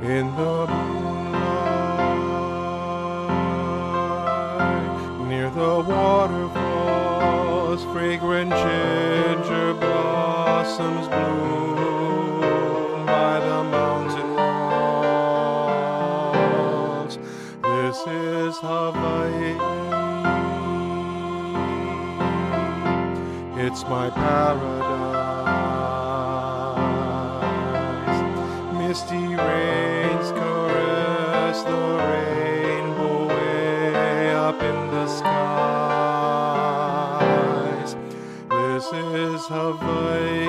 in the moonlight, near the waterfalls, fragrant ginger blossoms bloom by the mountain walls. This is Hawaii. It's my paradise. Misty rains caress the rainbow way up in the skies. This is Hawaii.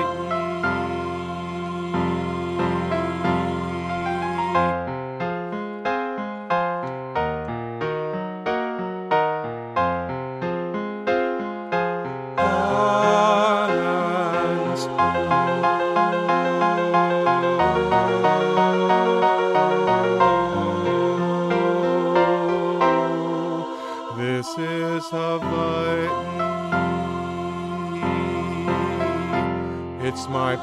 This is Hawaii. It's my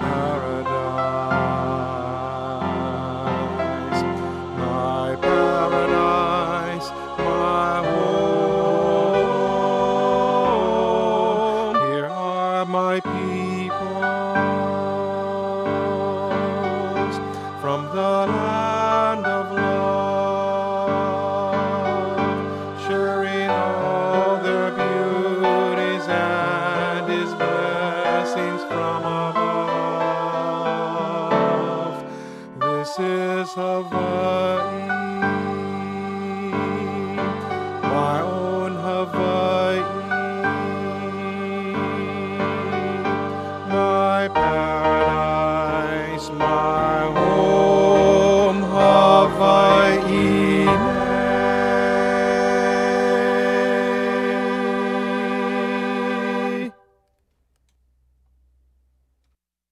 paradise. My paradise, my home. Here are my peoples from the land of love, sharing all their beauties and His blessings from above. This is Hawaii.